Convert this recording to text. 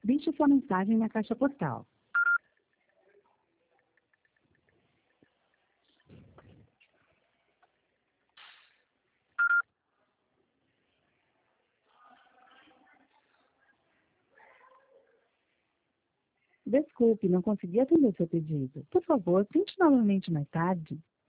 Deixe sua mensagem na caixa postal. Desculpe, não consegui atender seu pedido. Por favor, tente novamente mais tarde.